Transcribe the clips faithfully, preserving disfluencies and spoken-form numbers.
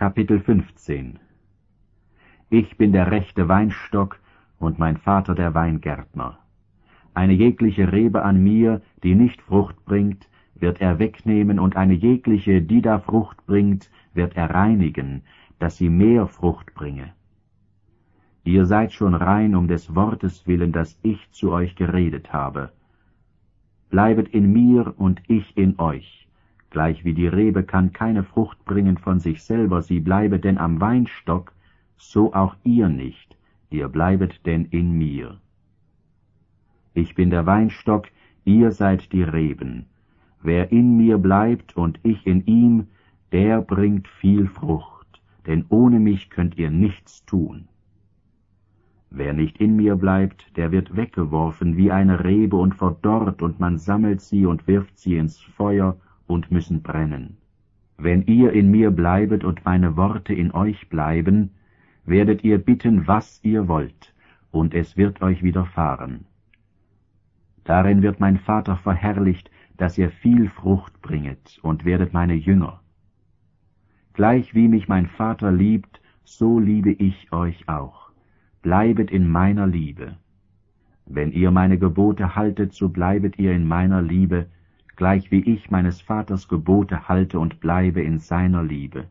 Kapitel fünfzehn. Ich bin der rechte Weinstock und mein Vater der Weingärtner. Eine jegliche Rebe an mir, die nicht Frucht bringt, wird er wegnehmen, und eine jegliche, die da Frucht bringt, wird er reinigen, dass sie mehr Frucht bringe. Ihr seid schon rein um des Wortes willen, das ich zu euch geredet habe. Bleibet in mir und ich in euch. Gleich wie die Rebe kann keine Frucht bringen von sich selber, sie bleibet denn am Weinstock, so auch ihr nicht, ihr bleibet denn in mir. Ich bin der Weinstock, ihr seid die Reben. Wer in mir bleibt und ich in ihm, der bringt viel Frucht, denn ohne mich könnt ihr nichts tun. Wer nicht in mir bleibt, der wird weggeworfen wie eine Rebe und verdorrt, und man sammelt sie und wirft sie ins Feuer und müssen brennen. Wenn ihr in mir bleibet und meine Worte in euch bleiben, werdet ihr bitten, was ihr wollt, und es wird euch widerfahren. Darin wird mein Vater verherrlicht, dass ihr viel Frucht bringet, und werdet meine Jünger. Gleich wie mich mein Vater liebt, so liebe ich euch auch. Bleibet in meiner Liebe. Wenn ihr meine Gebote haltet, so bleibet ihr in meiner Liebe, gleich wie ich meines Vaters Gebote halte und bleibe in seiner Liebe.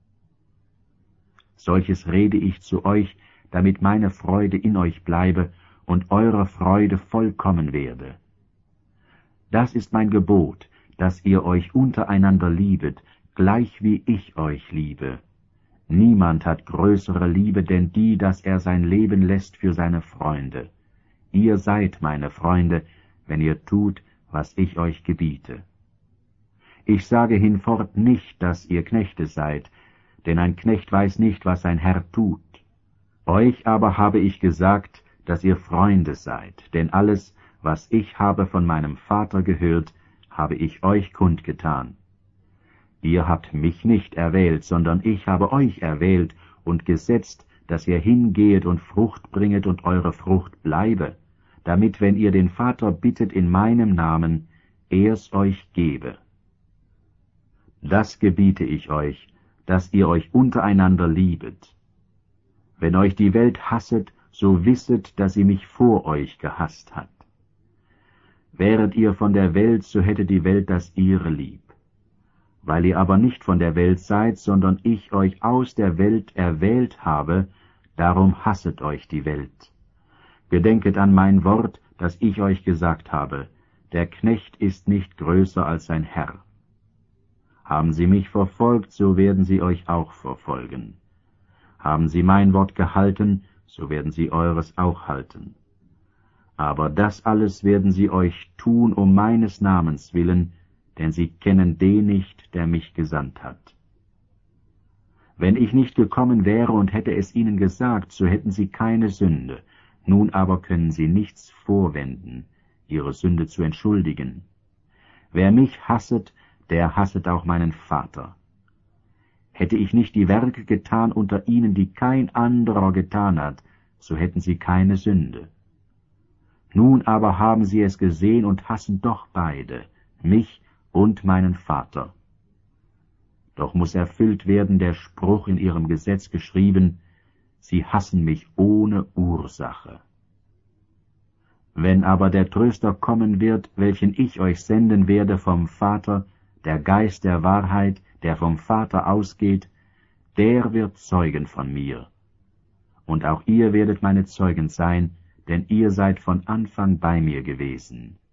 Solches rede ich zu euch, damit meine Freude in euch bleibe und eure Freude vollkommen werde. Das ist mein Gebot, dass ihr euch untereinander liebet, gleich wie ich euch liebe. Niemand hat größere Liebe denn die, dass er sein Leben lässt für seine Freunde. Ihr seid meine Freunde, wenn ihr tut, was ich euch gebiete. Ich sage hinfort nicht, dass ihr Knechte seid, denn ein Knecht weiß nicht, was sein Herr tut. Euch aber habe ich gesagt, dass ihr Freunde seid, denn alles, was ich habe von meinem Vater gehört, habe ich euch kundgetan. Ihr habt mich nicht erwählt, sondern ich habe euch erwählt und gesetzt, dass ihr hingehet und Frucht bringet und eure Frucht bleibe, damit, wenn ihr den Vater bittet in meinem Namen, er's euch gebe. Das gebiete ich euch, dass ihr euch untereinander liebet. Wenn euch die Welt hasset, so wisset, dass sie mich vor euch gehasst hat. Wäret ihr von der Welt, so hätte die Welt das ihre lieb. Weil ihr aber nicht von der Welt seid, sondern ich euch aus der Welt erwählt habe, darum hasset euch die Welt. Gedenket an mein Wort, das ich euch gesagt habe, der Knecht ist nicht größer als sein Herr. Haben sie mich verfolgt, so werden sie euch auch verfolgen. Haben sie mein Wort gehalten, so werden sie eures auch halten. Aber das alles werden sie euch tun um meines Namens willen, denn sie kennen den nicht, der mich gesandt hat. Wenn ich nicht gekommen wäre und hätte es ihnen gesagt, so hätten sie keine Sünde. Nun aber können sie nichts vorwenden, ihre Sünde zu entschuldigen. Wer mich hasset, der hasset auch meinen Vater. Hätte ich nicht die Werke getan unter ihnen, die kein anderer getan hat, so hätten sie keine Sünde. Nun aber haben sie es gesehen und hassen doch beide, mich und meinen Vater. Doch muß erfüllt werden der Spruch in ihrem Gesetz geschrieben, sie hassen mich ohne Ursache. Wenn aber der Tröster kommen wird, welchen ich euch senden werde vom Vater, der Geist der Wahrheit, der vom Vater ausgeht, der wird Zeugen von mir. Und auch ihr werdet meine Zeugen sein, denn ihr seid von Anfang bei mir gewesen.